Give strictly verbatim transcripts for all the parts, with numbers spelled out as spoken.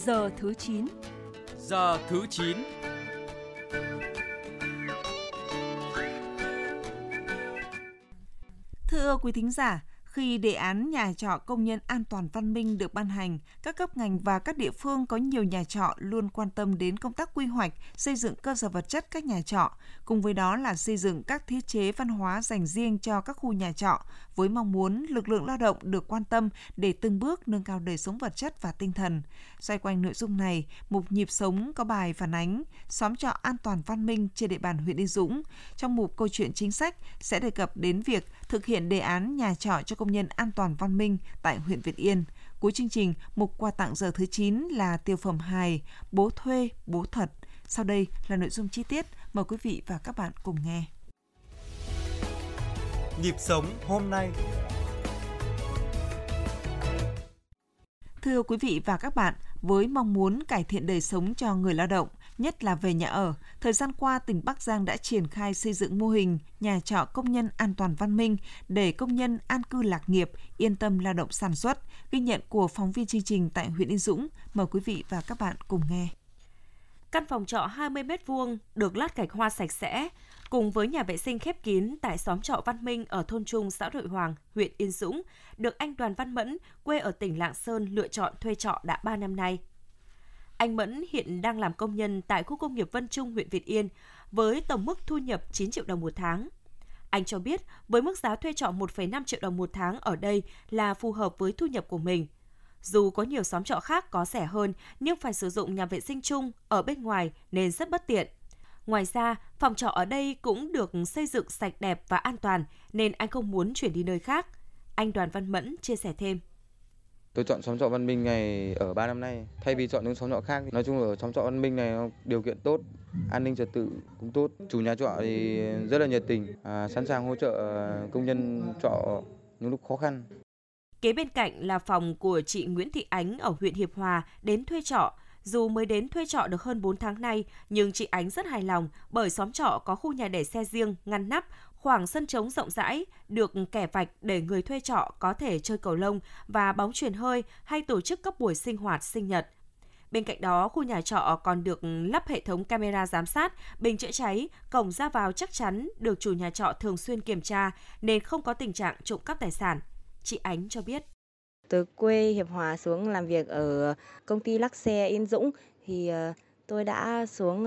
Giờ thứ chín. Giờ thứ chín. Thưa quý thính giả, khi đề án nhà trọ công nhân an toàn văn minh được ban hành, các cấp ngành và các địa phương có nhiều nhà trọ luôn quan tâm đến công tác quy hoạch, xây dựng cơ sở vật chất các nhà trọ, cùng với đó là xây dựng các thiết chế văn hóa dành riêng cho các khu nhà trọ, với mong muốn lực lượng lao động được quan tâm để từng bước nâng cao đời sống vật chất và tinh thần. Xoay quanh nội dung này, mục Nhịp sống có bài phản ánh xóm trọ an toàn văn minh trên địa bàn huyện Yên Dũng. Trong mục Câu chuyện chính sách sẽ đề cập đến việc thực hiện đề án nhà trọ cho công nhân an toàn văn minh tại huyện Việt Yên. Cuối chương trình, mục quà tặng giờ thứ chín là tiêu phẩm hài Bố thuê, bố thật. Sau đây là nội dung chi tiết, mời quý vị và các bạn cùng nghe. Nhịp sống hôm nay. Thưa quý vị và các bạn, với mong muốn cải thiện đời sống cho người lao động, nhất là về nhà ở, thời gian qua tỉnh Bắc Giang đã triển khai xây dựng mô hình nhà trọ công nhân an toàn văn minh để công nhân an cư lạc nghiệp, yên tâm lao động sản xuất. Ghi nhận của phóng viên chương trình tại huyện Yên Dũng. Mời quý vị và các bạn cùng nghe. Căn phòng trọ hai mươi mét vuông được lát gạch hoa sạch sẽ, cùng với nhà vệ sinh khép kín tại xóm trọ Văn Minh ở thôn Trung, xã Đội Hoàng, huyện Yên Dũng, được anh Đoàn Văn Mẫn, quê ở tỉnh Lạng Sơn lựa chọn thuê trọ đã ba năm nay. Anh Mẫn hiện đang làm công nhân tại khu công nghiệp Vân Trung, huyện Việt Yên, với tổng mức thu nhập chín triệu đồng một tháng. Anh cho biết với mức giá thuê trọ một phẩy năm triệu đồng một tháng ở đây là phù hợp với thu nhập của mình. Dù có nhiều xóm trọ khác có rẻ hơn nhưng phải sử dụng nhà vệ sinh chung ở bên ngoài nên rất bất tiện. Ngoài ra, phòng trọ ở đây cũng được xây dựng sạch đẹp và an toàn nên anh không muốn chuyển đi nơi khác. Anh Đoàn Văn Mẫn chia sẻ thêm. Tôi chọn xóm trọ Văn Minh này ở ba năm nay, thay vì chọn những xóm trọ khác. Nói chung là ở xóm trọ Văn Minh này điều kiện tốt, an ninh trật tự cũng tốt. Chủ nhà trọ thì rất là nhiệt tình, à, sẵn sàng hỗ trợ công nhân trọ những lúc khó khăn. Kế bên cạnh là phòng của chị Nguyễn Thị Ánh ở huyện Hiệp Hòa đến thuê trọ. Dù mới đến thuê trọ được hơn bốn tháng nay, nhưng chị Ánh rất hài lòng bởi xóm trọ có khu nhà để xe riêng, ngăn nắp, khoảng sân trống rộng rãi, được kẻ vạch để người thuê trọ có thể chơi cầu lông và bóng chuyền hơi hay tổ chức các buổi sinh hoạt sinh nhật. Bên cạnh đó, khu nhà trọ còn được lắp hệ thống camera giám sát, bình chữa cháy, cổng ra vào chắc chắn được chủ nhà trọ thường xuyên kiểm tra nên không có tình trạng trộm cắp tài sản. Chị Ánh cho biết. Từ quê Hiệp Hòa xuống làm việc ở công ty lắc xe Yên Dũng thì tôi đã xuống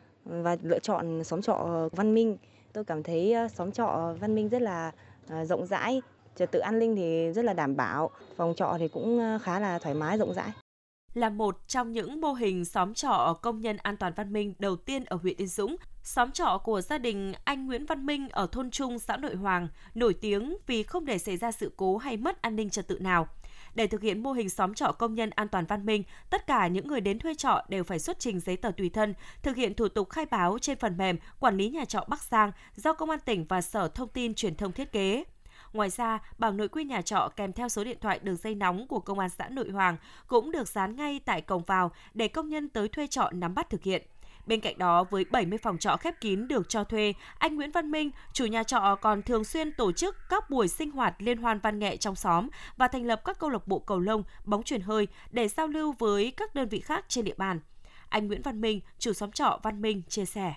và lựa chọn xóm trọ Văn Minh. Tôi cảm thấy xóm trọ Văn Minh rất là rộng rãi, trật tự an ninh thì rất là đảm bảo, phòng trọ thì cũng khá là thoải mái, rộng rãi. Là một trong những mô hình xóm trọ công nhân an toàn văn minh đầu tiên ở huyện Yên Dũng, xóm trọ của gia đình anh Nguyễn Văn Minh ở thôn Trung, xã Nội Hoàng nổi tiếng vì không để xảy ra sự cố hay mất an ninh trật tự nào. Để thực hiện mô hình xóm trọ công nhân an toàn văn minh, tất cả những người đến thuê trọ đều phải xuất trình giấy tờ tùy thân, thực hiện thủ tục khai báo trên phần mềm quản lý nhà trọ Bắc Giang do Công an tỉnh và Sở Thông tin Truyền thông thiết kế. Ngoài ra, bảng nội quy nhà trọ kèm theo số điện thoại đường dây nóng của Công an xã Nội Hoàng cũng được dán ngay tại cổng vào để công nhân tới thuê trọ nắm bắt thực hiện. Bên cạnh đó, với bảy mươi phòng trọ khép kín được cho thuê, anh Nguyễn Văn Minh, chủ nhà trọ còn thường xuyên tổ chức các buổi sinh hoạt liên hoan văn nghệ trong xóm và thành lập các câu lạc bộ cầu lông, bóng chuyền hơi để giao lưu với các đơn vị khác trên địa bàn. Anh Nguyễn Văn Minh, chủ xóm trọ Văn Minh chia sẻ.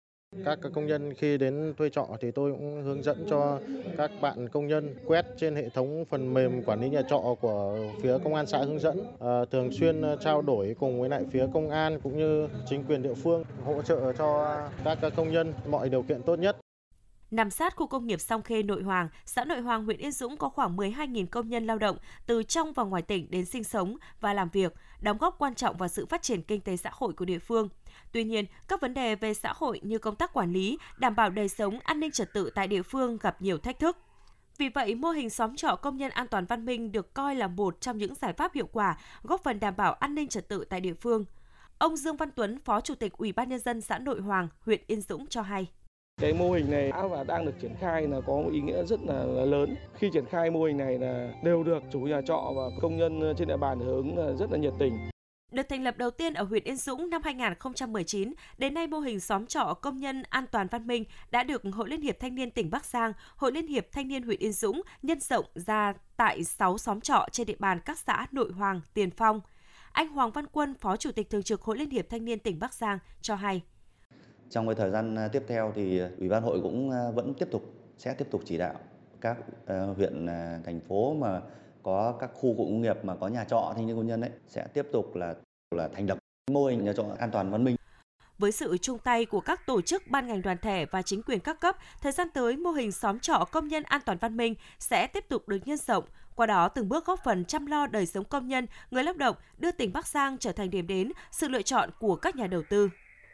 Các công nhân khi đến thuê trọ thì tôi cũng hướng dẫn cho các bạn công nhân quét trên hệ thống phần mềm quản lý nhà trọ của phía công an xã hướng dẫn, à, thường xuyên trao đổi cùng với lại phía công an cũng như chính quyền địa phương hỗ trợ cho các công nhân mọi điều kiện tốt nhất. Nằm sát khu công nghiệp Song Khê, Nội Hoàng, xã Nội Hoàng, huyện Yên Dũng có khoảng mười hai nghìn công nhân lao động từ trong và ngoài tỉnh đến sinh sống và làm việc, đóng góp quan trọng vào sự phát triển kinh tế xã hội của địa phương. Tuy nhiên, các vấn đề về xã hội như công tác quản lý, đảm bảo đời sống, an ninh trật tự tại địa phương gặp nhiều thách thức. Vì vậy, mô hình xóm trọ công nhân an toàn văn minh được coi là một trong những giải pháp hiệu quả góp phần đảm bảo an ninh trật tự tại địa phương. Ông Dương Văn Tuấn, Phó Chủ tịch Ủy ban Nhân dân xã Nội Hoàng, huyện Yên Dũng cho hay. Cái mô hình này đã và đang được triển khai là có một ý nghĩa rất là lớn. Khi triển khai mô hình này là đều được chủ nhà trọ và công nhân trên địa bàn hưởng ứng rất là nhiệt tình. Được thành lập đầu tiên ở huyện Yên Dũng năm hai nghìn không trăm mười chín, đến nay mô hình xóm trọ công nhân an toàn văn minh đã được Hội Liên hiệp Thanh niên tỉnh Bắc Giang, Hội Liên hiệp Thanh niên huyện Yên Dũng nhân rộng ra tại sáu xóm trọ trên địa bàn các xã Nội Hoàng, Tiền Phong. Anh Hoàng Văn Quân, Phó Chủ tịch Thường trực Hội Liên hiệp Thanh niên tỉnh Bắc Giang cho hay. Trong cái thời gian tiếp theo thì Ủy ban hội cũng vẫn tiếp tục sẽ tiếp tục chỉ đạo các uh, huyện, uh, thành phố mà có các khu cụm công nghiệp mà có nhà trọ thanh niên công nhân ấy sẽ tiếp tục là là thành lập mô hình nhà trọ an toàn văn minh. Với sự chung tay của các tổ chức, ban ngành đoàn thể và chính quyền các cấp, thời gian tới mô hình xóm trọ công nhân an toàn văn minh sẽ tiếp tục được nhân rộng, qua đó từng bước góp phần chăm lo đời sống công nhân, người lao động, đưa tỉnh Bắc Giang trở thành điểm đến, sự lựa chọn của các nhà đầu tư.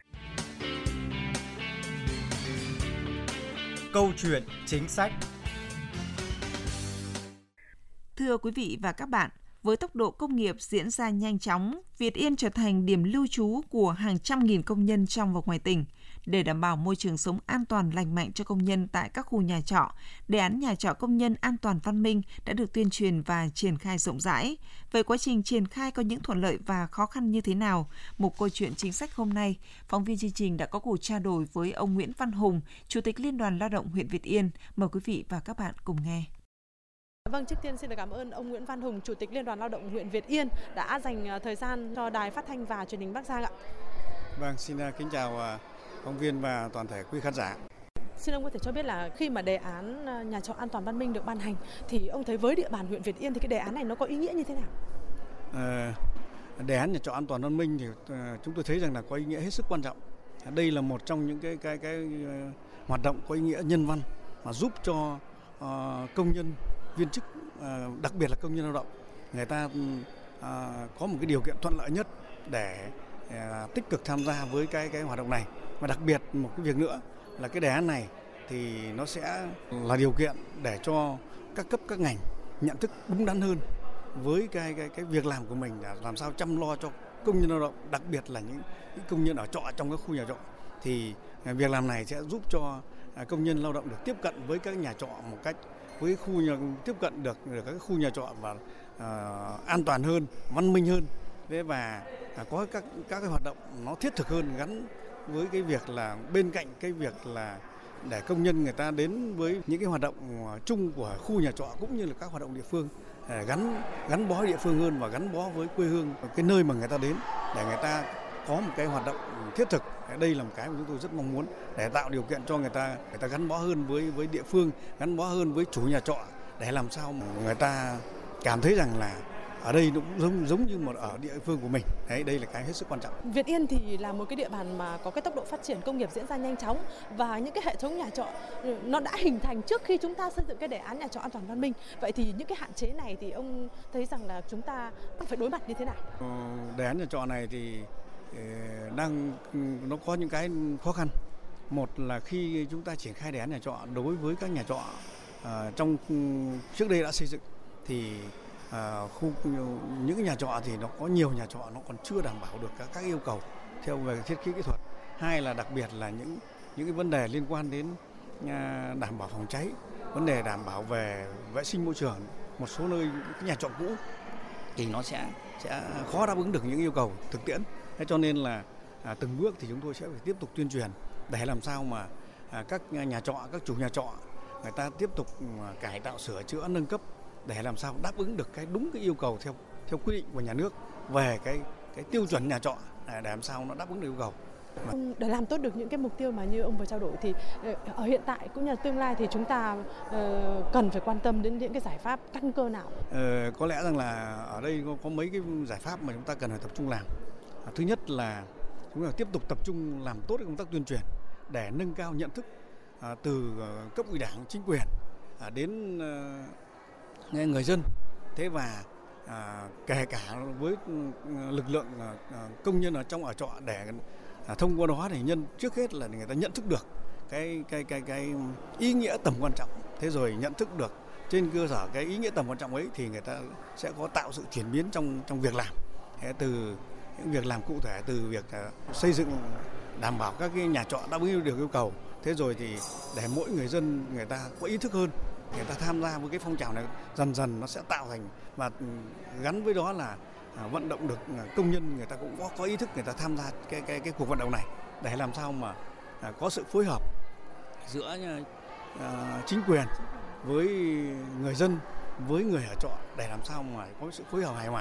Câu chuyện chính sách. Thưa quý vị và các bạn, với tốc độ công nghiệp diễn ra nhanh chóng, Việt Yên trở thành điểm lưu trú của hàng trăm nghìn công nhân trong và ngoài tỉnh. Để đảm bảo môi trường sống an toàn lành mạnh cho công nhân tại các khu nhà trọ, đề án nhà trọ công nhân an toàn văn minh đã được tuyên truyền và triển khai rộng rãi. Về quá trình triển khai có những thuận lợi và khó khăn như thế nào? Một câu chuyện chính sách hôm nay, phóng viên chương trình đã có cuộc trao đổi với ông Nguyễn Văn Hùng, Chủ tịch Liên đoàn Lao động huyện Việt Yên. Mời quý vị và các bạn cùng nghe. Vâng, trước tiên xin được cảm ơn ông Nguyễn Văn Hùng, Chủ tịch Liên đoàn Lao động huyện Việt Yên đã dành thời gian cho Đài Phát thanh và Truyền hình Bắc Giang ạ. Vâng, xin kính chào phóng viên và toàn thể quý khán giả. Xin ông có thể cho biết là khi mà đề án nhà trọ an toàn văn minh được ban hành thì ông thấy với địa bàn huyện Việt Yên thì cái đề án này nó có ý nghĩa như thế nào? À, đề án nhà trọ an toàn văn minh thì chúng tôi thấy rằng là có ý nghĩa hết sức quan trọng. Đây là một trong những cái cái cái hoạt động có ý nghĩa nhân văn mà giúp cho uh, công nhân viên chức, đặc biệt là công nhân lao động, người ta có một cái điều kiện thuận lợi nhất để tích cực tham gia với cái cái hoạt động này. Và đặc biệt một cái việc nữa là cái đề án này thì nó sẽ là điều kiện để cho các cấp các ngành nhận thức đúng đắn hơn với cái cái cái việc làm của mình, là làm sao chăm lo cho công nhân lao động, đặc biệt là những, những công nhân ở trọ trong các khu nhà trọ. Thì việc làm này sẽ giúp cho công nhân lao động được tiếp cận với các nhà trọ một cách với khu nhà tiếp cận được, được các khu nhà trọ và uh, an toàn hơn, văn minh hơn, và uh, có các các cái hoạt động nó thiết thực hơn, gắn với cái việc là bên cạnh cái việc là để công nhân người ta đến với những cái hoạt động chung của khu nhà trọ cũng như là các hoạt động địa phương, để gắn gắn bó địa phương hơn và gắn bó với quê hương, cái nơi mà người ta đến, để người ta có một cái hoạt động thiết thực. Đây là một cái mà chúng tôi rất mong muốn để tạo điều kiện cho người ta người ta gắn bó hơn với với địa phương, gắn bó hơn với chủ nhà trọ, để làm sao mà người ta cảm thấy rằng là ở đây nó cũng giống giống như một ở địa phương của mình. Đấy, đây là cái hết sức quan trọng. Việt Yên thì là một cái địa bàn mà có cái tốc độ phát triển công nghiệp diễn ra nhanh chóng, và những cái hệ thống nhà trọ nó đã hình thành trước khi chúng ta xây dựng cái đề án nhà trọ an toàn văn minh. Vậy thì những cái hạn chế này thì ông thấy rằng là chúng ta phải đối mặt như thế nào? Ờ, đề án nhà trọ này thì đang nó có những cái khó khăn. Một là khi chúng ta triển khai đề án nhà trọ đối với các nhà trọ uh, trong trước đây đã xây dựng thì uh, khu những cái nhà trọ thì nó có nhiều nhà trọ nó còn chưa đảm bảo được các, các yêu cầu theo về thiết kế kỹ thuật. Hai là đặc biệt là những những cái vấn đề liên quan đến uh, đảm bảo phòng cháy, vấn đề đảm bảo về vệ sinh môi trường. Một số nơi cái nhà trọ cũ thì nó sẽ sẽ khó đáp ứng được những yêu cầu thực tiễn. Thế cho nên là à, từng bước thì chúng tôi sẽ phải tiếp tục tuyên truyền để làm sao mà à, các nhà trọ, các chủ nhà trọ người ta tiếp tục à, cải tạo, sửa chữa, nâng cấp để làm sao đáp ứng được cái đúng cái yêu cầu theo theo quy định của nhà nước về cái cái tiêu chuẩn nhà trọ, để, để làm sao nó đáp ứng được yêu cầu. Để làm tốt được những cái mục tiêu mà như ông vừa trao đổi thì ở hiện tại cũng như là tương lai thì chúng ta uh, cần phải quan tâm đến những cái giải pháp căn cơ nào? Ờ, có lẽ rằng là ở đây có, có mấy cái giải pháp mà chúng ta cần phải tập trung làm. Thứ nhất là chúng ta tiếp tục tập trung làm tốt công tác tuyên truyền để nâng cao nhận thức à, từ cấp ủy đảng, chính quyền à, đến à, người dân. Thế và à, kể cả với lực lượng à, công nhân ở trong ở trọ để à, thông qua đó thì nhân trước hết là người ta nhận thức được cái cái cái cái ý nghĩa tầm quan trọng. Thế rồi nhận thức được trên cơ sở cái ý nghĩa tầm quan trọng ấy thì người ta sẽ có tạo sự chuyển biến trong trong việc làm. Thế từ những việc làm cụ thể, từ việc uh, xây dựng đảm bảo các cái nhà trọ đáp ứng được yêu cầu. Thế rồi thì để mỗi người dân người ta có ý thức hơn, người ta tham gia với cái phong trào này, dần dần nó sẽ tạo thành và gắn với đó là uh, vận động được uh, công nhân người ta cũng có, có ý thức, người ta tham gia cái cái cái cuộc vận động này để làm sao mà uh, có sự phối hợp giữa uh, chính quyền với người dân, với người ở trọ để làm sao mà có sự phối hợp hài hòa.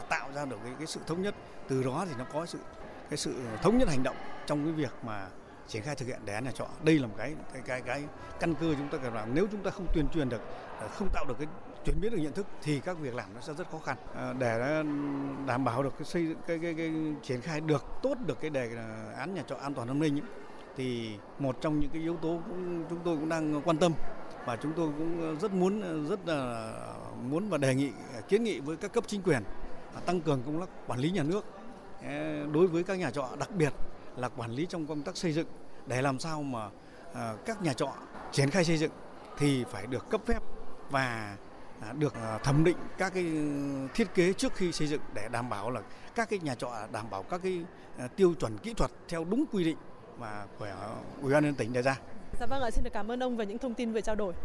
tạo ra được cái, cái sự thống nhất. Từ đó thì nó có sự cái sự thống nhất hành động trong cái việc mà triển khai thực hiện đề án nhà trọ. Đây là một cái cái cái cái căn cơ chúng ta cần làm. Nếu chúng ta không tuyên truyền được, không tạo được cái chuyển biến được nhận thức thì các việc làm nó sẽ rất khó khăn. À, để đảm bảo được cái xây dựng cái, cái, cái triển khai được tốt được cái đề án nhà trọ an toàn văn minh ấy, thì một trong những cái yếu tố cũng chúng tôi cũng đang quan tâm và chúng tôi cũng rất muốn rất là muốn và đề nghị kiến nghị với các cấp chính quyền tăng cường công tác quản lý nhà nước đối với các nhà trọ, đặc biệt là quản lý trong công tác xây dựng, để làm sao mà à, các nhà trọ triển khai xây dựng thì phải được cấp phép và à, được à, thẩm định các cái thiết kế trước khi xây dựng để đảm bảo là các cái nhà trọ đảm bảo các cái à, tiêu chuẩn kỹ thuật theo đúng quy định mà của Ủy ban nhân dân tỉnh đề ra. Dạ vâng ạ, xin được cảm ơn ông về những thông tin vừa trao đổi.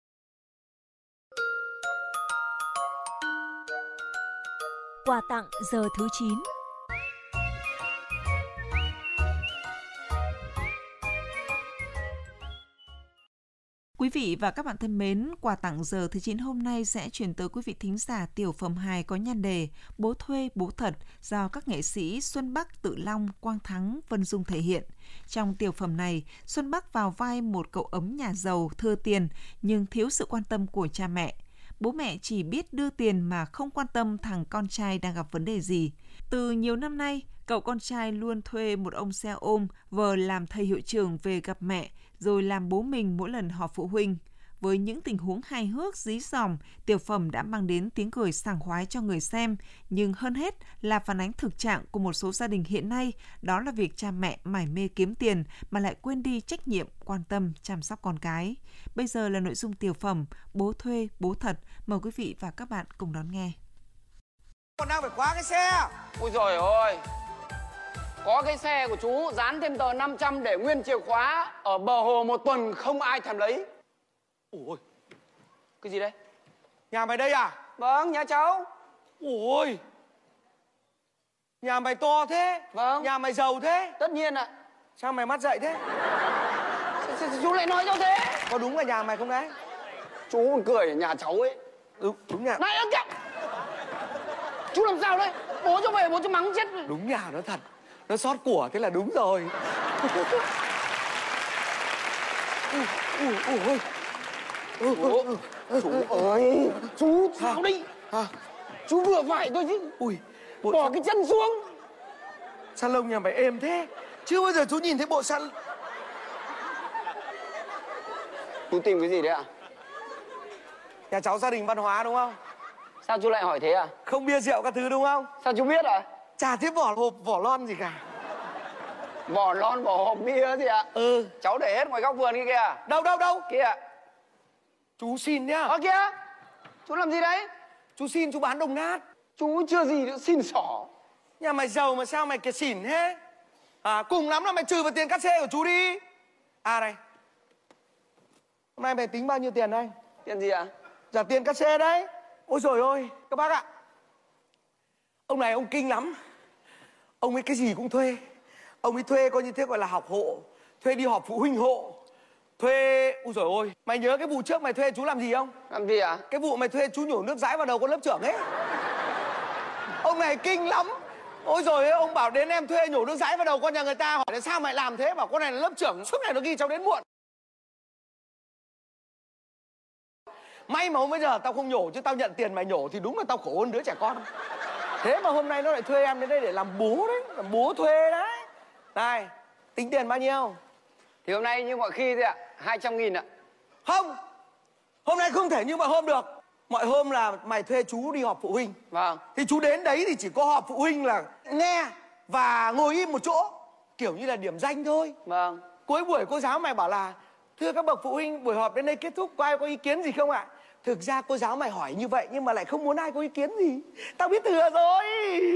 Quà tặng giờ thứ chín. Quý vị và các bạn thân mến, quà tặng giờ thứ chín hôm nay sẽ chuyển tới quý vị thính giả tiểu phẩm hài có nhan đề Bố thuê bố thật do các nghệ sĩ Xuân Bắc, Tự Long, Quang Thắng, Vân Dung thể hiện. Trong tiểu phẩm này, Xuân Bắc vào vai một cậu ấm nhà giàu thừa tiền nhưng thiếu sự quan tâm của cha mẹ. Bố mẹ chỉ biết đưa tiền mà không quan tâm thằng con trai đang gặp vấn đề gì. Từ nhiều năm nay, cậu con trai luôn thuê một ông xe ôm vờ làm thầy hiệu trưởng về gặp mẹ, rồi làm bố mình mỗi lần họp phụ huynh. Với những tình huống hài hước, dí dỏm, tiểu phẩm đã mang đến tiếng cười sảng khoái cho người xem, nhưng hơn hết là phản ánh thực trạng của một số gia đình hiện nay, đó là việc cha mẹ mải mê kiếm tiền mà lại quên đi trách nhiệm, quan tâm, chăm sóc con cái. Bây giờ là nội dung tiểu phẩm Bố thuê bố thật, mời quý vị và các bạn cùng đón nghe. Còn đang phải khóa cái xe. Ôi giời ơi, có cái xe của chú dán thêm tờ năm trăm để nguyên chìa khóa ở bờ hồ một tuần không ai thèm lấy. Ôi, cái gì đây? Nhà mày đây à? Vâng, nhà cháu. Ôi, nhà mày to thế. Vâng. Nhà mày giàu thế. Tất nhiên ạ. Sao mày mắt dậy thế? Chú lại nói cho thế. Có đúng là nhà mày không đấy? Chú còn cười ở nhà cháu ấy. Đúng, đúng nhà. Này ơ kìa. Chú làm sao đấy? Bố cho về bố cho mắng chết. Đúng nhà nó thật. Nó sót của thế là đúng rồi. Ui, ui, ui. Ủa, chú ơi, chú sao đi? À, chú vừa phải thôi chứ. Ui, bộ bỏ cái chân xuống. Sa lông nhà mày êm thế. Chưa bao giờ chú nhìn thấy bộ sa. Chú tìm cái gì đấy ạ? Nhà cháu gia đình văn hóa đúng không? Sao chú lại hỏi thế à? Không bia rượu các thứ đúng không? Sao chú biết à? Chả thấy vỏ hộp vỏ lon gì cả. Vỏ lon vỏ hộp bia gì ạ? Ừ. Cháu để hết ngoài góc vườn kia kìa. Đâu đâu đâu? Kia. Chú xin nhá. Ờ kìa. Chú làm gì đấy? Chú xin chú bán đồng nát. Chú chưa gì nữa xin xỏ. Nhà mày giàu mà sao mày kìa xỉn thế? À cùng lắm là mày trừ vào tiền cát xê của chú đi. À này. Hôm nay mày tính bao nhiêu tiền đây? Tiền gì ạ? Dạ tiền cát xê đấy. Ôi dồi ôi, các bác ạ. Ông này ông kinh lắm. Ông ấy cái gì cũng thuê. Ông ấy thuê coi như thế gọi là học hộ. Thuê đi họp phụ huynh hộ. Thuê... Ôi dồi ôi, mày nhớ cái vụ trước mày thuê chú làm gì không? Làm gì à? Cái vụ mày thuê chú nhổ nước dãi vào đầu con lớp trưởng ấy. Ông này kinh lắm. Ôi dồi ôi, ông bảo đến em thuê nhổ nước dãi vào đầu con nhà người ta. Hỏi là sao mày làm thế? Bảo con này là lớp trưởng, suốt ngày nó ghi cháu đến muộn. May mà hôm bây giờ tao không nhổ, chứ tao nhận tiền mày nhổ thì đúng là tao khổ hơn đứa trẻ con. Thế mà hôm nay nó lại thuê em đến đây để làm bố đấy, làm bố thuê đấy. Này, tính tiền bao nhiêu? Thì hôm nay như mọi khi thôi ạ, hai trăm nghìn ạ. Không, hôm nay không thể như mọi hôm được. Mọi hôm là mày thuê chú đi họp phụ huynh. Vâng. Thì chú đến đấy thì chỉ có họp phụ huynh là nghe và ngồi im một chỗ. Kiểu như là điểm danh thôi. Vâng. Cuối buổi cô giáo mày bảo là thưa các bậc phụ huynh, buổi họp đến đây kết thúc, có ai có ý kiến gì không ạ? Thực ra cô giáo mày hỏi như vậy nhưng mà lại không muốn ai có ý kiến gì. Tao biết thừa rồi.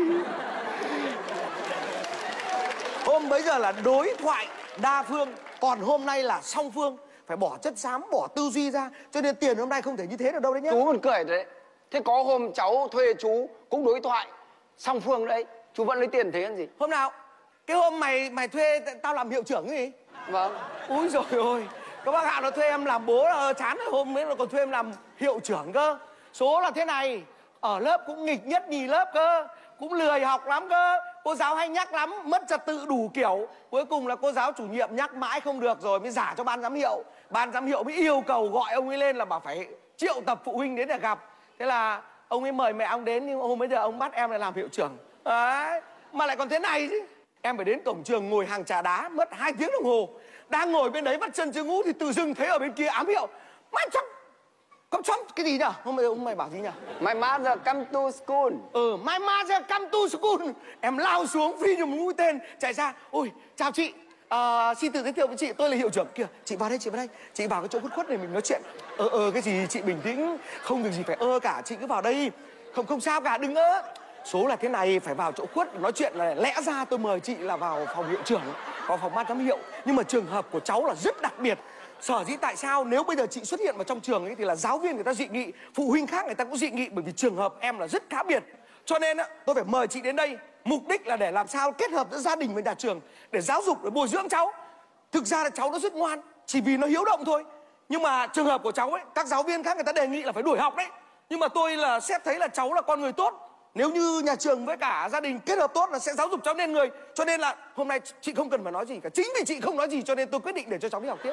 Hôm bấy giờ là đối thoại đa phương, còn hôm nay là song phương. Phải bỏ chất xám, bỏ tư duy ra. Cho nên tiền hôm nay không thể như thế được đâu đấy nhá. Chú còn cười đấy. Thế có hôm cháu thuê chú cũng đối thoại song phương đấy, chú vẫn lấy tiền thế làm gì? Hôm nào? Cái hôm mày mày thuê tao làm hiệu trưởng cái gì? Vâng. Úi dồi ôi, các bác ạ, nó thuê em làm bố là chán rồi, hôm ấy nó còn thuê em làm hiệu trưởng cơ. Số là thế này, Ở lớp cũng nghịch nhất nhì lớp cơ, cũng lười học lắm cơ. Cô giáo hay nhắc lắm, mất trật tự đủ kiểu. Cuối cùng là cô giáo chủ nhiệm nhắc mãi không được rồi mới giả cho ban giám hiệu. Ban giám hiệu mới yêu cầu gọi ông ấy lên là bảo phải triệu tập phụ huynh đến để gặp. Thế là ông ấy mời mẹ ông đến, nhưng hôm bây giờ ông bắt em lại làm hiệu trưởng. Đấy, mà lại còn thế này chứ. Em phải đến cổng trường ngồi hàng trà đá mất hai tiếng đồng hồ. Đang ngồi bên đấy vắt chân chưa ngủ thì tự dưng thấy ở bên kia ám hiệu. Má chóc, Come chóng cái gì nhỉ? Hôm nay ông mày bảo gì nhỉ? My mother come to school. Ừ, my mother come to school. Em lao xuống phi như một mũi tên chạy ra. Ôi, chào chị. À, xin tự giới thiệu với chị, tôi là hiệu trưởng. Kìa, chị vào đây, chị vào đây. Chị vào cái chỗ khuất khuất này mình nói chuyện. Ờ ờ cái gì chị bình tĩnh, không việc gì phải ơ cả, chị cứ vào đây. Không không sao cả, đừng ơ. Số là thế này, phải vào chỗ khuất nói chuyện này. Lẽ ra tôi mời chị là vào phòng hiệu trưởng, vào phòng ban giám hiệu. Nhưng mà trường hợp của cháu là rất đặc biệt. Sở dĩ tại sao nếu bây giờ chị xuất hiện vào trong trường ấy thì là giáo viên người ta dị nghị, phụ huynh khác người ta cũng dị nghị, bởi vì trường hợp em là rất khác biệt. Cho nên á, tôi phải mời chị đến đây, mục đích là để làm sao kết hợp giữa gia đình với nhà trường để giáo dục, để bồi dưỡng cháu. Thực ra là cháu nó rất ngoan, chỉ vì nó hiếu động thôi. Nhưng mà trường hợp của cháu ấy, các giáo viên khác người ta đề nghị là phải đuổi học đấy. Nhưng mà tôi là xét thấy là cháu là con người tốt. Nếu như nhà trường với cả gia đình kết hợp tốt là sẽ giáo dục cháu nên người. Cho nên là hôm nay chị không cần phải nói gì cả. Chính vì chị không nói gì cho nên tôi quyết định để cho cháu đi học tiếp.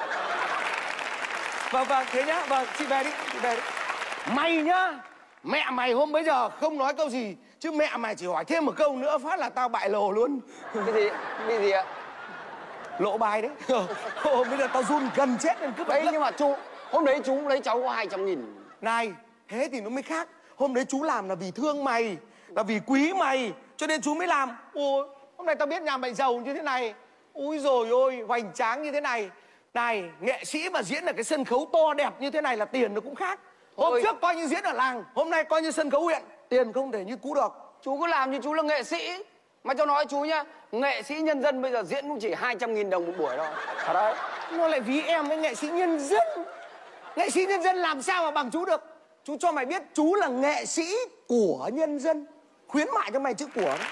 Vâng, vâng, thế nhá. Vâng, chị về đi, chị về đi. Mày nhá, mẹ mày hôm bấy giờ không nói câu gì. Chứ mẹ mày chỉ hỏi thêm một câu nữa phát là tao bại lồ luôn. Cái gì? Cái gì ạ? Lộ bài đấy. Hôm bây giờ tao run gần chết nên cứ đấy. Nhưng mà chú, hôm đấy chú lấy cháu có hai trăm nghìn. Này, thế thì nó mới khác. Hôm đấy chú làm là vì thương mày, là vì quý mày, cho nên chú mới làm. Ôi, hôm nay tao biết nhà mày giàu như thế này. Úi dồi ôi, hoành tráng như thế này. Này, nghệ sĩ mà diễn ở cái sân khấu to đẹp như thế này là tiền nó cũng khác. Hôm Ôi. trước coi như diễn ở làng, hôm nay coi như sân khấu huyện. Tiền không thể như cú được. Chú cứ làm như chú là nghệ sĩ. Mà cho nói chú nhá, nghệ sĩ nhân dân bây giờ diễn cũng chỉ hai trăm nghìn đồng một buổi thôi. Thật đấy. Nó lại ví em với nghệ sĩ nhân dân. Nghệ sĩ nhân dân làm sao mà bằng chú được. Chú cho mày biết chú là nghệ sĩ của nhân dân. Khuyến mại cho mày chữ của đó.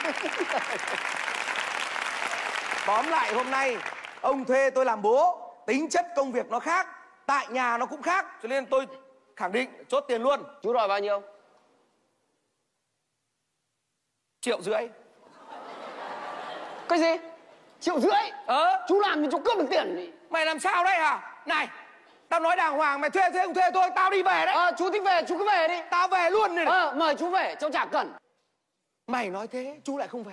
Tóm lại hôm nay ông thuê tôi làm bố, tính chất công việc nó khác, tại nhà nó cũng khác, cho nên tôi khẳng định chốt tiền luôn. Chú đòi bao nhiêu? Triệu rưỡi. Cái gì? Triệu rưỡi? Ờ. Chú làm thì chú cướp được tiền đi. Mày làm sao đấy hả? Này, tao nói đàng hoàng, mày thuê thuê không thuê tôi, tao đi về đấy. Ờ, chú thích về, chú cứ về đi. Tao về luôn này. Ờ, mời chú về, cháu chả cần. Mày nói thế, chú lại không về.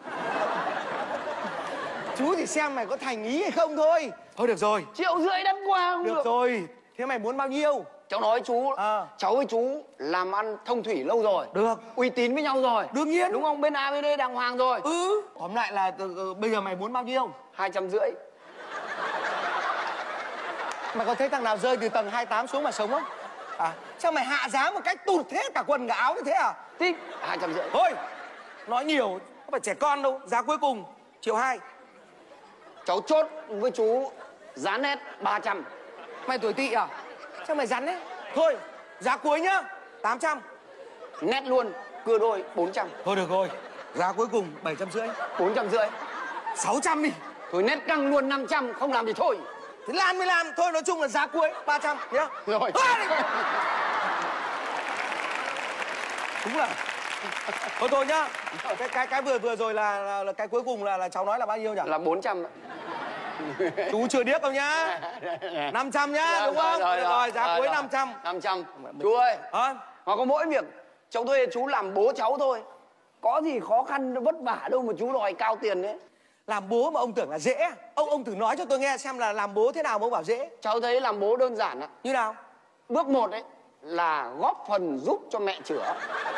Chú thì xem mày có thành ý hay không thôi. Thôi được rồi. Triệu rưỡi đắt quá không được. Được rồi, thế mày muốn bao nhiêu? Cháu nói chú, à. cháu với chú làm ăn thông thủy lâu rồi. Được. Uy tín với nhau rồi. Đương nhiên. Đúng không? Bên A bên D đàng hoàng rồi. Ừ. Tóm lại là uh, bây giờ mày muốn bao nhiêu? Hai trăm rưỡi. Mày có thấy thằng nào rơi từ tầng hai mươi tám xuống mà sống không? À, sao mày hạ giá một cách tụt thế cả quần cả áo như thế à? Thích. Hai trăm rưỡi. Thôi, nói nhiều, không phải trẻ con đâu. Giá cuối cùng, triệu hai. Cháu chốt với chú giá nét ba trăm. Mày tuổi tị à? Sao mày rắn đấy? Thôi, giá cuối nhá, tám trăm. Nét luôn, cưa đôi, bốn trăm. Thôi được rồi, giá cuối cùng bảy trăm rưỡi. Bốn trăm rưỡi. Sáu trăm đi. Thôi nét căng luôn năm trăm, không làm thì thôi. Thì làm mới làm, thôi nói chung là giá cuối ba trăm nhá. Rồi. Đúng là. Thôi thôi nhá. Cái cái cái vừa vừa rồi là, là, là cái cuối cùng là là cháu nói là bao nhiêu nhỉ? Là bốn trăm. Chú chưa điếc đâu nhá. năm trăm nhá, đúng không? Rồi, rồi, rồi giá rồi, cuối rồi. năm trăm. năm trăm. Chú ơi. Hả? Mà có mỗi việc cháu thuê chú làm bố cháu thôi. Có gì khó khăn vất vả đâu mà chú đòi cao tiền đấy. Làm bố mà ông tưởng là dễ. Ông ông thử nói cho tôi nghe xem là làm bố thế nào mà ông bảo dễ. Cháu thấy làm bố đơn giản ạ. Như nào? Bước một ấy là góp phần giúp cho mẹ chữa.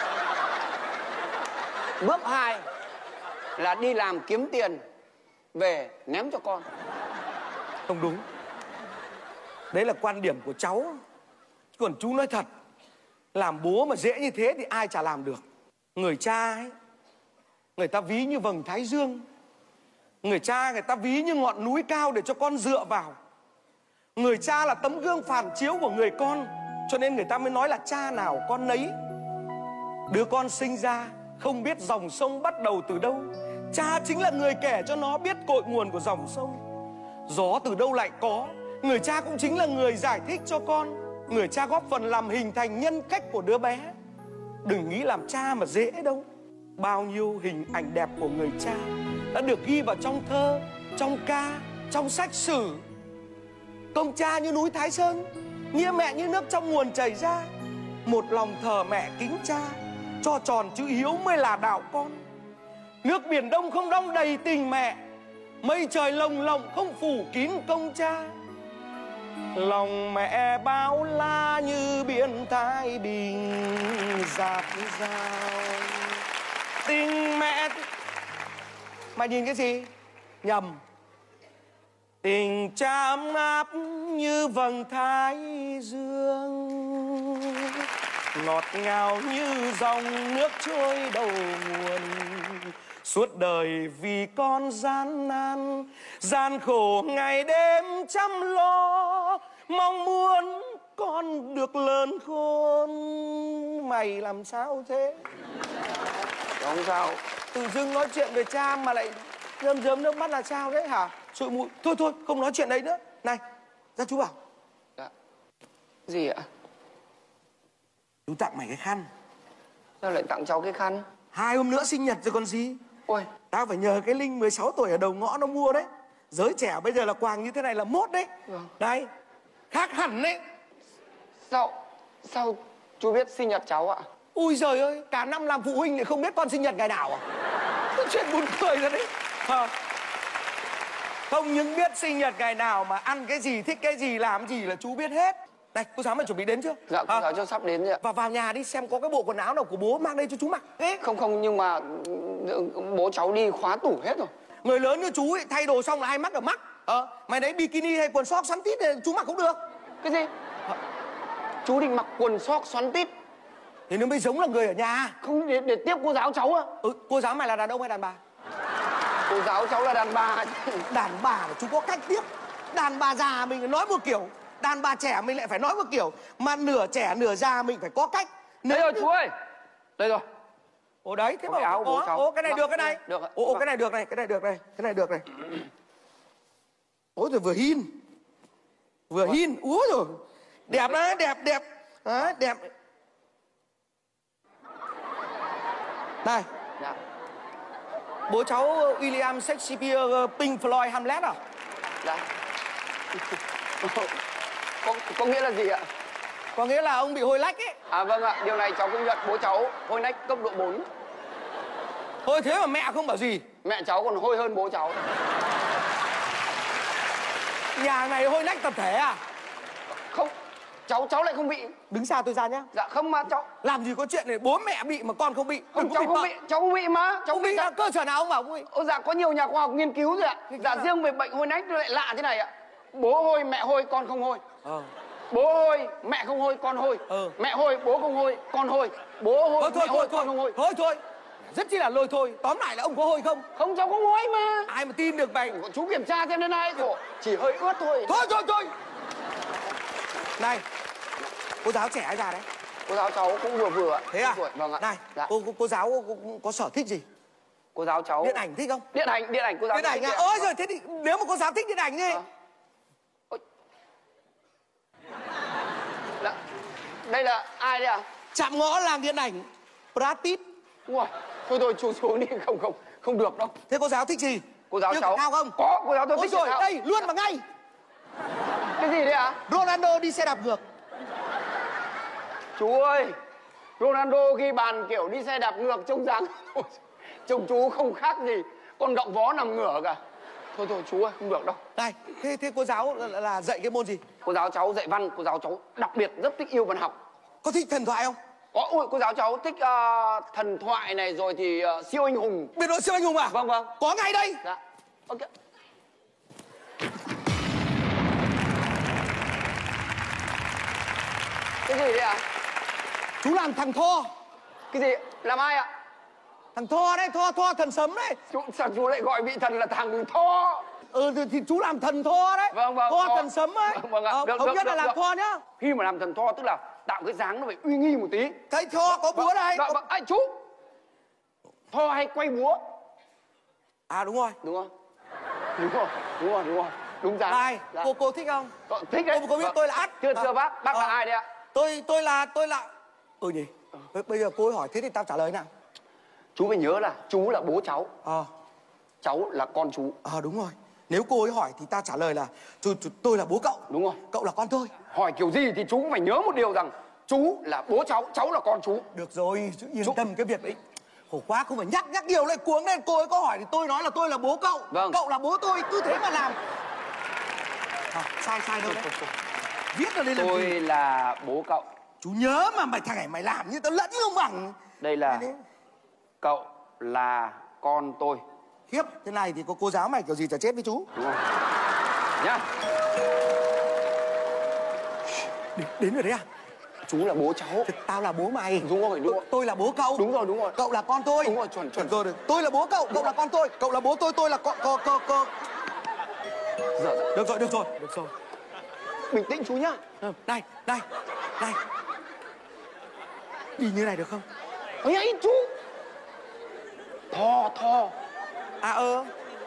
Bước hai là đi làm kiếm tiền về ném cho con. Không đúng. Đấy là quan điểm của cháu. Còn chú nói thật, làm bố mà dễ như thế thì ai chả làm được. Người cha ấy, người ta ví như vầng thái dương. Người cha người ta ví như ngọn núi cao để cho con dựa vào. Người cha là tấm gương phản chiếu của người con, cho nên người ta mới nói là cha nào con nấy. Đứa con sinh ra không biết dòng sông bắt đầu từ đâu, cha chính là người kể cho nó biết cội nguồn của dòng sông. Gió từ đâu lại có, người cha cũng chính là người giải thích cho con. Người cha góp phần làm hình thành nhân cách của đứa bé. Đừng nghĩ làm cha mà dễ đâu. Bao nhiêu hình ảnh đẹp của người cha đã được ghi vào trong thơ, trong ca, trong sách sử. Công cha như núi Thái Sơn, nghĩa mẹ như nước trong nguồn chảy ra. Một lòng thờ mẹ kính cha, cho tròn chữ hiếu mới là đạo con. Nước biển Đông không đong đầy tình mẹ, mây trời lồng lộng không phủ kín công cha. Lòng mẹ bao la như biển Thái Bình dạt dào. Tình mẹ... Mày nhìn cái gì? Nhầm. Tình cha ấm áp như vầng thái dương, ngọt ngào như dòng nước trôi đầu nguồn. Suốt đời vì con gian nan, gian khổ ngày đêm chăm lo, mong muốn con được lớn khôn. Mày làm sao thế? Không sao. Tự dưng nói chuyện về cha mà lại rơm rớm nước mắt là sao đấy hả? Sụi mũi. Thôi thôi, không nói chuyện đấy nữa. Này, ra chú bảo. Dạ. Gì ạ? Chú tặng mày cái khăn. Sao lại tặng cháu cái khăn? Hai hôm nữa sinh nhật rồi còn gì. Ôi, tao phải nhờ cái Linh mười sáu tuổi ở đầu ngõ nó mua đấy. Giới trẻ bây giờ là quàng như thế này là mốt đấy. Vâng. Đây, khác hẳn đấy. Sao, sao chú biết sinh nhật cháu ạ? Ui giời ơi, cả năm làm phụ huynh lại không biết con sinh nhật ngày nào à? Cái chuyện buồn cười rồi đấy. À. Không những biết sinh nhật ngày nào mà ăn cái gì, thích cái gì, làm gì là chú biết hết. Này, cô giáo mày chuẩn bị đến chưa? Dạ, cô à. giáo cho sắp đến rồi ạ. Và vào nhà đi xem có cái bộ quần áo nào của bố mang đây cho chú mặc. Thế. Không không, nhưng mà bố cháu đi khóa tủ hết rồi. Người lớn như chú ấy, thay đồ xong là hay mắc ở mắt. Ờ, mày đấy bikini hay quần sóc xoắn tít thì chú mặc cũng được. Cái gì? À. Chú định mặc quần sóc xoắn tít thì nó mới giống là người ở nhà. Không, để, để tiếp cô giáo cháu à? Ừ, cô giáo mày là đàn ông hay đàn bà? Cô giáo cháu là đàn bà. Đàn bà là chú có cách tiếp. Đàn bà già mình nói một kiểu, đàn bà trẻ mình lại phải nói một kiểu. Mà nửa trẻ nửa già mình phải có cách. Đây rồi chú ơi. Đây rồi. Ồ đấy, thế mà áo có. cháu. Ồ cái này được cái này. Được ạ. Ồ, ồ cái này được này, cái này được này, cái này được này. Ôi rồi vừa hin. Vừa hin, úa rồi. Đẹp đấy, đẹp đẹp. Đấy, đẹp. Này. Dạ. Bố cháu William Shakespeare, Pink Floyd, Hamlet à? Dạ. Có, có nghĩa là gì ạ? Có nghĩa là ông bị hôi lách ấy. À vâng ạ, điều này cháu công nhận, bố cháu hôi lách cấp độ bốn. Thôi thế mà mẹ không bảo gì. Mẹ cháu còn hôi hơn bố cháu. Nhà này hôi lách tập thể à? Không, cháu cháu lại không bị. Đứng xa tôi ra nhá. Dạ không mà cháu. Làm gì có chuyện này bố mẹ bị mà con không bị. Không, cháu không bị, cháu không bị mà. Cháu không bị à? Cơ sở nào ông bảo không bị? Ô dạ có nhiều nhà khoa học nghiên cứu rồi ạ. Dạ riêng về bệnh hôi nách lại lạ thế này ạ. Bố hôi, mẹ hôi, con không hôi. Ờ. Bố hôi, mẹ không hôi, con hôi. Ừ. Mẹ hôi, bố không hôi, con hôi. Bố hôi, thôi, mẹ thôi, hôi, thôi, con không hôi. Thôi thôi. Rất chi là lôi thôi. Tóm lại là ông có hôi không? Không, cháu không hôi mà. Ai mà tin được mày? Chú kiểm tra xem đến nay khổ. Chỉ hơi ướt thôi. Thôi thôi thôi. Này, cô giáo trẻ hay già đấy? Cô giáo cháu cũng vừa vừa ạ. Thế à? Vâng ạ. Này, dạ. cô, cô cô giáo có, có sở thích gì? Cô giáo cháu Điện ảnh thích không? Điện ảnh, điện ảnh cô giáo. Điện ảnh à? Ôi rồi thế thì nếu mà cô giáo thích điện ảnh đi. À. Dạ. Đây là ai đấy ạ? À? Chạm ngõ làng điện ảnh Brad Pitt. Ui, thôi thôi chú xuống đi, không không không được đâu. Thế cô giáo thích gì? Cô giáo Yêu cháu thao không? Có, cô giáo tôi Ôi thích rồi, thao. đây luôn mà ngay. Cái gì đấy ạ? À? Ronaldo đi xe đạp ngược. Chú ơi, Ronaldo ghi bàn kiểu đi xe đạp ngược trông dáng trông chú không khác gì con động vó nằm ngửa cả. Thôi thôi chú ơi, không được đâu. Này, thế thế cô giáo là, là dạy cái môn gì? Cô giáo cháu dạy văn, cô giáo cháu đặc biệt rất thích yêu văn học. Có thích thần thoại không? Có, ôi, cô giáo cháu thích uh, thần thoại này rồi thì uh, siêu anh hùng. Biệt đội siêu anh hùng à? Vâng vâng. Có ngay đây. Dạ. Ok. Cái gì đấy ạ? À? Chú làm thằng Tho. Cái gì? Làm ai ạ? Thằng Tho đấy, Tho, Tho thần sấm đấy. Chú, sao chú lại gọi vị thần là thằng Tho? Ừ thì, thì chú làm thần Tho đấy. Vâng vâng. Tho thần sấm ấy. Vâng vâng ạ. Ờ, được, thống được, nhất được, là làm được. Tho nhá. Khi mà làm thần Tho tức là tạo cái dáng nó phải uy nghi một tí. Thấy Tho có búa đây. Vâng vâng. Anh chú. Tho hay quay búa? À đúng rồi. Đúng rồi. Đúng rồi. Đúng rồi. Đúng rồi. Đúng dáng. Này, dạ. cô cô thích không? Cô, thích đấy. Cô có biết vâng. tôi là Ắt. Chưa à. chưa bác. Bác à. là ai đấy ạ? Tôi tôi là tôi là. Ừ nhỉ. Bây giờ cô ấy hỏi thế thì tao trả lời nào? Chú phải nhớ là chú là bố cháu. Ờ. Cháu là con chú. Ờ đúng rồi. Nếu cô ấy hỏi thì ta trả lời là chú, chú, tôi là bố cậu. Đúng rồi. Cậu là con tôi. Hỏi kiểu gì thì chú cũng phải nhớ một điều rằng chú là bố cháu, cháu là con chú. Được rồi, chú yên chú... tâm cái việc đấy. Khổ quá, không phải nhắc nhắc nhiều lại cuống lên. Cô ấy có hỏi thì tôi nói là tôi là bố cậu. Vâng. Cậu là bố tôi, cứ thế mà làm. À, sai sai đâu đấy. Viết ra đây là tôi gì? Là bố cậu. Chú nhớ mà mày thằng này mày làm như tao lẫn không bằng. Đây là cậu là con tôi. Khiếp, thế này thì có cô giáo mày kiểu gì chả chết với chú. Đúng không? Nhá. Đến, đến rồi đấy à? Chú là bố cháu. Thì tao là bố mày. Đúng rồi, đúng rồi. Tôi là bố cậu. Đúng rồi, đúng rồi. Cậu là con tôi. Đúng rồi, chuẩn chuẩn rồi. Được. Tôi là bố cậu, cậu là con tôi. Cậu là bố tôi, tôi là con con con con. Dạ, dạ. Được rồi, được rồi, được rồi. Bình tĩnh chú nhá. Đây, đây, đây. Đi như này được không? Ôi ấy chú. Thò, thò. À ơ.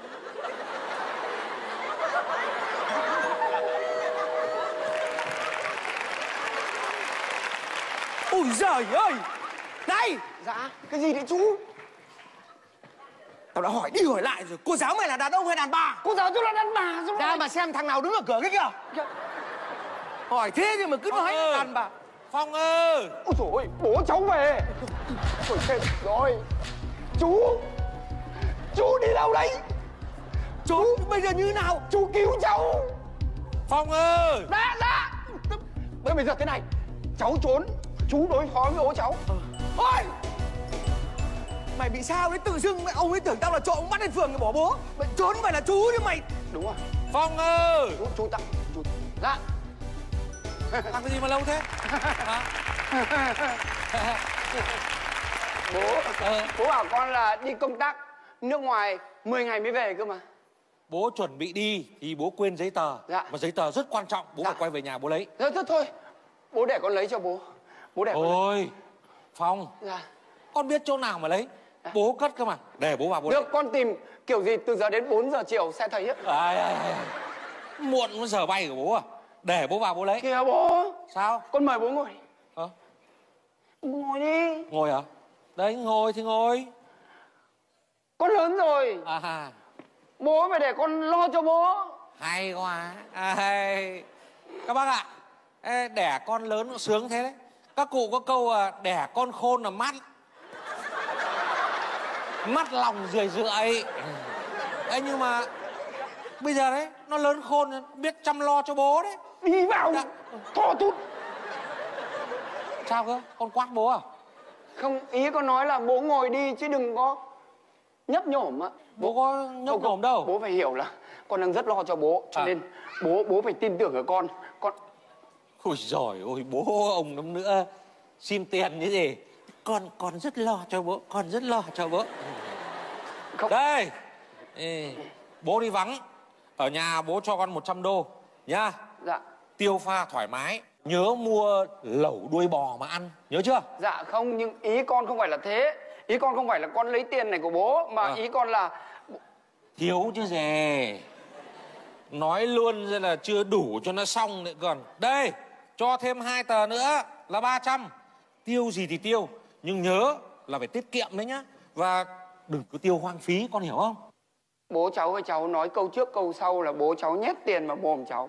Ôi giời ơi. Này. Dạ, cái gì đấy chú? Tao đã hỏi đi hỏi lại rồi. Cô giáo mày là đàn ông hay đàn bà? Cô giáo tôi là đàn bà. Ra mà xem thằng nào đứng ở cửa cái kìa. Dạ. Hỏi thế nhưng mà cứ nói là đàn bà. Phong ơi. Ôi dồi ôi, bố cháu về. Ôi chết rồi. Chú. Chú đi đâu đấy? Chú bây giờ như nào? Chú cứu cháu. Phong ơi. Đã, đã. Bây giờ thế này. Cháu trốn. Chú đối phó với bố cháu. Ôi. Mày bị sao đấy? Tự dưng ông ấy tưởng tao là trộm, bắt lên phường để bỏ bố. Mày trốn phải là chú chứ mày. Đúng rồi. Phong ơi. Chú, chú tặng. Chú. Dạ. Làm cái gì mà lâu thế? Hả? Bố, ờ. bố bảo con là đi công tác nước ngoài mười ngày mới về cơ mà. Bố chuẩn bị đi thì bố quên giấy tờ. Dạ. Mà giấy tờ rất quan trọng, bố dạ. phải quay về nhà bố lấy. Thôi, thôi, thôi. Bố để con lấy cho bố. Bố để con lấy. Ôi, Phong. Dạ. Con biết chỗ nào mà lấy. Dạ. Bố cất cơ mà. Để bố vào bố Được, lấy. con tìm kiểu gì từ giờ đến bốn giờ chiều sẽ thấy hết. À, à, à. Muộn có giờ bay của bố à? Để bố vào bố lấy. Kìa bố. Sao? Con mời bố ngồi. Ờ? Ngồi đi. Ngồi hả? Đấy, ngồi thì ngồi. Con lớn rồi. À ha. Bố phải để con lo cho bố. Hay quá. À, hay. Các bác ạ, à, đẻ con lớn nó sướng thế đấy. Các cụ có câu à, đẻ con khôn là mắt. Mắt lòng rười rượi. Ê, nhưng mà bây giờ đấy, nó lớn khôn, biết chăm lo cho bố đấy. Đi vào, dạ. Thò tút. Sao cơ? Con quát bố à? Không, ý con nói là bố ngồi đi chứ đừng có nhấp nhổm ạ. Bố, bố có nhấp nhổm đâu. Bố phải hiểu là con đang rất lo cho bố, cho à. nên bố bố phải tin tưởng ở con. Con. Ôi giời ôi, bố ông lắm nữa. Xin tiền như gì? Con con rất lo cho bố, con rất lo cho bố. Không. Đây. Ê, bố đi vắng. Ở nhà bố cho con một trăm đô nhá. Dạ. Tiêu pha thoải mái. Nhớ mua lẩu đuôi bò mà ăn, nhớ chưa? Dạ không, nhưng ý con không phải là thế. Ý con không phải là con lấy tiền này của bố. Mà à. ý con là... Thiếu chứ gì. Nói luôn ra là chưa đủ cho nó xong nữa còn. Đây, cho thêm hai tờ nữa là ba trăm. Tiêu gì thì tiêu, nhưng nhớ là phải tiết kiệm đấy nhá. Và đừng cứ tiêu hoang phí, con hiểu không? Bố cháu với cháu nói câu trước câu sau là bố cháu nhét tiền vào mồm cháu.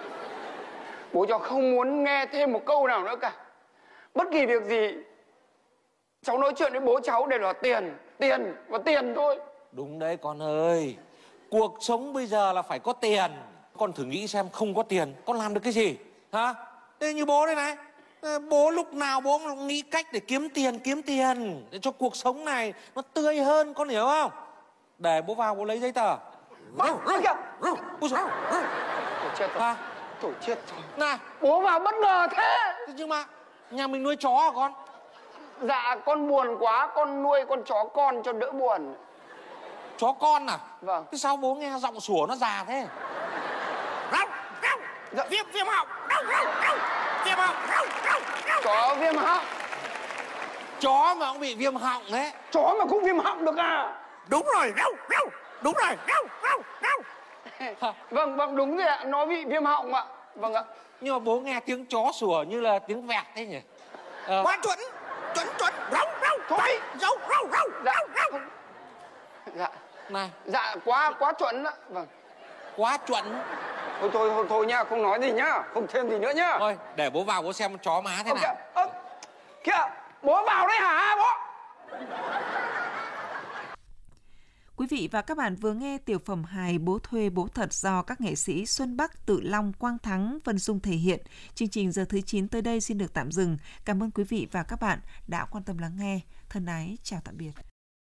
Bố cháu không muốn nghe thêm một câu nào nữa cả. Bất kỳ việc gì cháu nói chuyện với bố cháu đều là tiền, tiền và tiền thôi. Đúng đấy con ơi. Cuộc sống bây giờ là phải có tiền. Con thử nghĩ xem không có tiền con làm được cái gì hả? Thế như bố đây này, bố lúc nào bố cũng nghĩ cách để kiếm tiền, kiếm tiền để cho cuộc sống này nó tươi hơn, con hiểu không? Để bố vào bố lấy giấy tờ. Ôi kìa. Ôi giời. Tổ chết rồi. À. Tổ chết rồi. Này, bố vào bất ngờ thế. Nhưng mà nhà mình nuôi chó hả con? Dạ con buồn quá, con nuôi con chó con cho đỡ buồn. Chó con à? Vâng. Thế sao bố nghe giọng sủa nó già thế? Rau, rau. Dạ. Viêm, viêm họng. Rau, rau, rau. Viêm họng. Rau, rau, rau. Chó viêm họng. Chó mà cũng bị viêm họng đấy. Chó mà cũng viêm họng được à? Đúng rồi, rau, rau. Đúng rồi, rau, rau, rau. Vâng, vâng, đúng rồi ạ, nó bị viêm họng ạ. Vâng ạ. Nhưng mà bố nghe tiếng chó sủa như là tiếng vẹt thế nhỉ? Ờ. Quá chuẩn, chuẩn chuẩn rau rau thôi rau rau rau Dạ không. Dạ này dạ quá quá chuẩn đó. Vâng, quá chuẩn. thôi thôi thôi, thôi nhá, không nói gì nhá, không thêm gì nữa nhá. Thôi để bố vào bố xem chó má thế Ơ, nào. kìa, ơ, kìa, bố vào đấy hả bố? Quý vị và các bạn vừa nghe tiểu phẩm hài Bố thuê bố thật do các nghệ sĩ Xuân Bắc, Tự Long, Quang Thắng, Vân Dung thể hiện. Chương trình giờ thứ chín tới đây xin được tạm dừng. Cảm ơn quý vị và các bạn đã quan tâm lắng nghe. Thân ái, chào tạm biệt.